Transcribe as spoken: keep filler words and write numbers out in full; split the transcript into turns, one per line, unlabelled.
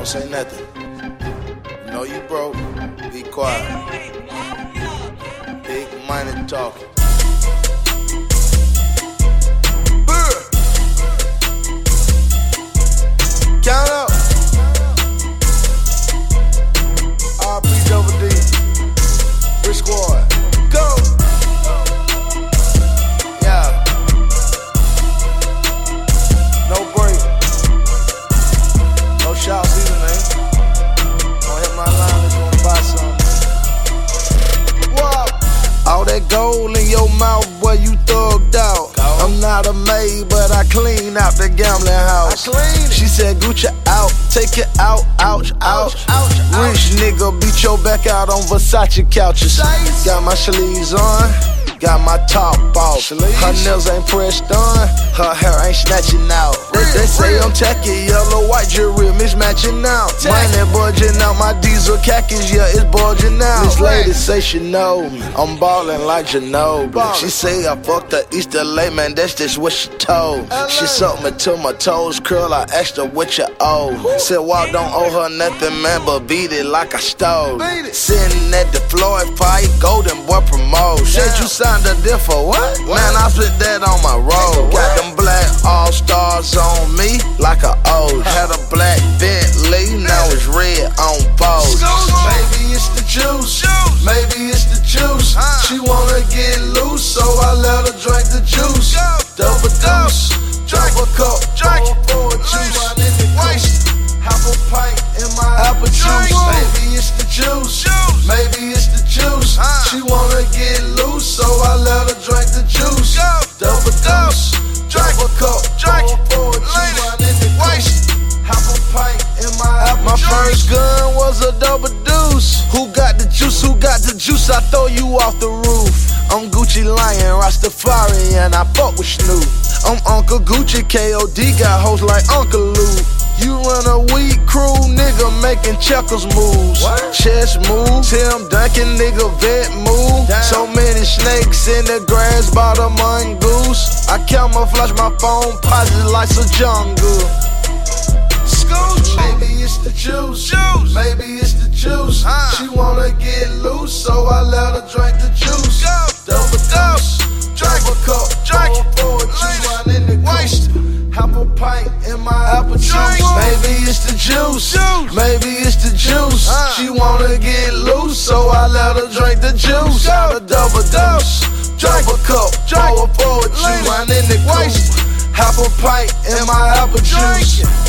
say nothing. You know you broke, be quiet. Big money talking. Count up. R P Double D. Rich Squad. Go. Yeah. No break. No shots either, man. Gonna hit my line if you wanna buy something. What? All that gold in your mouth, boy, you thugged out. Go. I'm not a maid, but I clean out the gambling house. I clean it. She said, Gucci out, take it out, ouch, ouch, ouch. Rich nigga beat your back out on Versace couches. Nice. Got my sleeves on, got my top off. Sleeves. Her nails ain't pressed on, her hair ain't snatching out. Real, they, they say real. I'm tacky, yellow, white jewelry mismatching out. Money budging out, my diesel khakis, yeah, it's bulging out. This lady say she know me, I'm ballin' like Ginobili. Ballin'. She say I fucked her East L A, man, that's just what she told. She sucked me till my toes curl, I asked her what you owe. Said, well, I don't owe her nothing, man, but beat it like I stole. Sitting at the Floyd fight, Golden Boy promote. Said you signed a deal for what? what? Man, I split that on my road. Got them black all-stars on me like a old. Had a black Bentley, now it's red on both. Maybe it's the juice, maybe it's the juice. She wanna get loose, so I let her drink the juice. Double dose, double cup, double pour juice. Half a pint in my apple juice. Maybe it's the juice, maybe it's the juice. She wanna get loose, so I let her drink the juice. Double dose, double cup, double pour juice. Half a pint in my apple juice. My first gun was a double deuce. Who got the juice? Who got the juice? I throw you off the roof. I'm Gucci Lion, Rastafari, and I fuck with Snoop. I'm Uncle Gucci, K O D got hoes like Uncle Luke. You run a weak crew, nigga making checkers moves. What? Chess moves, Tim Duncan, nigga vet move. Damn. So many snakes in the grass, bought a mongoose. I camouflage my phone, positive like a jungle. Scooch. Maybe it's the juice, juice. Maybe it's the juice. Huh. She wanna get loose, so I let her drink the juice. Go. Double dose, double cup, double pour juice. One in the waist. Half a pint in my apple juice. Maybe it's the juice, maybe it's the juice. She wanna get loose, so I let her drink the juice. Got a double dose, double cup, double pour juice. One in the waist, half a pint in my apple juice.